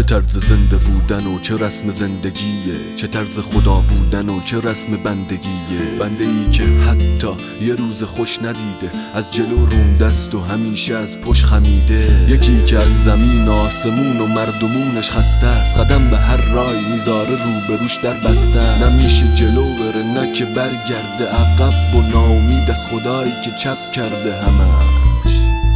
چه طرز زنده بودن و چه رسم زندگیه، چه طرز خدا بودن و چه رسم بندگیه. بنده ای که حتی یه روز خوش ندیده، از جلو روم دست و همیشه از پشت خمیده. یکی که از زمین آسمون و مردمونش خسته است، قدم به هر رای میذاره روبروش در بسته. نمیشه جلو بره نه که برگرده عقب، و ناامید از خدایی که چپ کرده همش.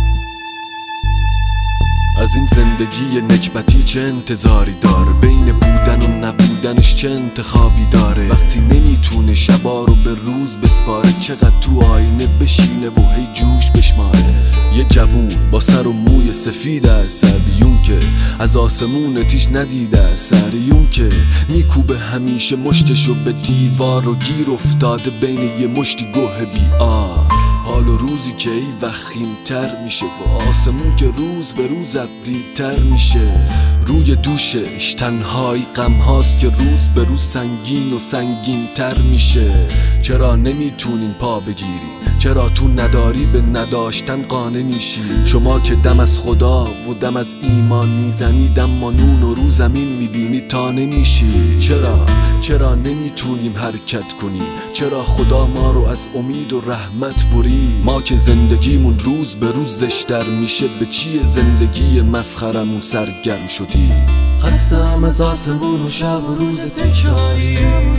از این زندگی نکبتی چه انتظاری داره؟ بین بودن و نبودنش چه انتخابی داره؟ وقتی نمیتونه شبا رو به روز بسپاره، چقدر تو آینه بشینه و هی جوش بشماره. یه جوون با سر و موی سفید عصبیون که از آسمون تیش ندیده سریون که میکوبه همیشه مشتشو به دیوار و گیر افتاده بین یه مشتی گوه بی‌آر. حال و روزی که ای وخیم‌تر میشه و آسمون که روز به روز ابری‌تر میشه. روی دوشش تنهایی غم هاست که روز به روز سنگین و سنگین تر میشه. چرا نمیتونین پا بگیرین؟ چرا تو نداری به نداشتن قانع میشی؟ شما که دم از خدا و دم از ایمان میزنید، اما نون و رو زمین میبینی تا نمیشی. چرا نمیتونیم حرکت کنیم؟ چرا خدا ما رو از امید و رحمت برید؟ ما که زندگیمون روز به روز زشتر میشه، به چیه زندگی مسخرمون سرگرم شدی؟ خستم از آسمون و شب و روز تکراری،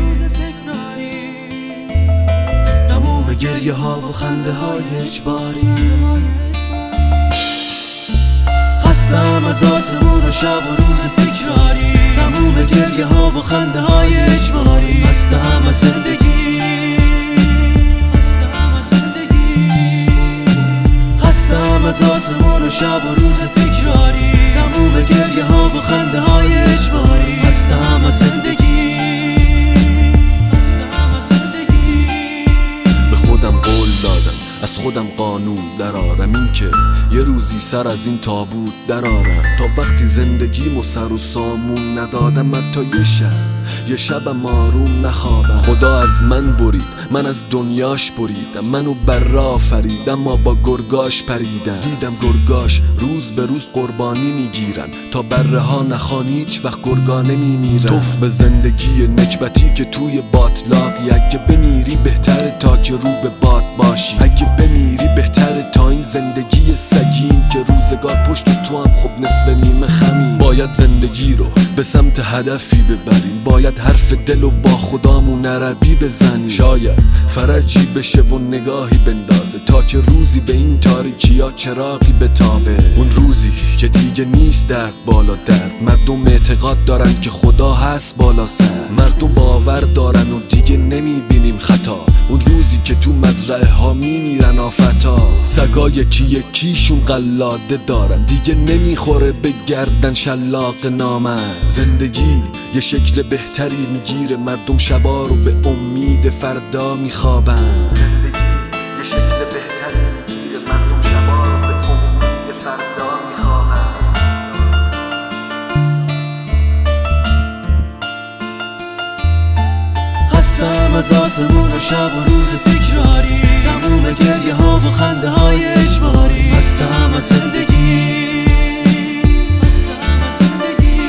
تموم گریه ها و خنده های اجباری. خستم از آسمون و شب و روز تکراری، تموم گریه ها و خنده های اجباری. خستم از زندگی، خستم از آسمون و شب و روز تکراری، تموم گریه ها و خنده های اجباری. خستم از زندگی، خستم از زندگی. به خودم قول دادم از خودم قانون درارم، این که یه روزی سر از این تابوت درارم. تا وقتی زندگیمو سر و سامون ندادم، حتی یه شبم آروم نخوابم. خدا از من برید، من از دنیاش بریدم، منو بر آفرید اما با گرگاش پریدم. دیدم گرگاش روز به روز قربانی میگیرن، تا بره ها نخوان هیچ وقت گرگا نمیمیرن. توف به زندگی نکبتی که توی باطلاقی، اگه بمیری بهتره تا که رو به باد باشی. اگه بمیری بهتره تا این زندگی سگیم که روزگار پشت تو هم خب نصف نیمه خمیم. باید زندگی رو به سمت هدفی ببریم، باید حرف دل و با خدامون عربی بزنیم. شاید فرجی بشه و نگاهی بندازه، تا که روزی به این تاریکی ها چراغی بتابه. اون روزی که دیگه نیست درد بالا درد، مردم اعتقاد دارن که خدا هست بالا سر. مردم باور دارن و دیگه نمیبینیم خطا، اون روزی که تو مزرعه ها میمیرن آفتا. سگا یکیشون قلاده دارن، دیگه نمیخوره به گردن شلاق نامه. زندگی یه شکل بهتری میگیره، مردم شبا رو به امید فردا میخوابن. زندگی یه شکل بهتری میگیره، مردم شبا رو به امید فردا میخوابن. خستم از آسمون و شب و روز تکراری، تموم گریه ها و خنده های اجباری. خستم از زندگی، خستم از زندگی.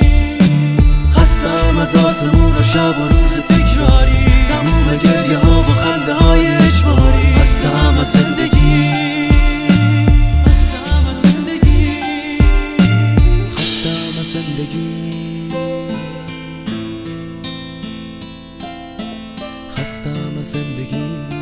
خستم از آسمون و شب و روز تکراری، تموم گریه ها و خنده های اجباری. خستم از زندگی، خستم از زندگی. خستم از زندگی، خستم از زندگی.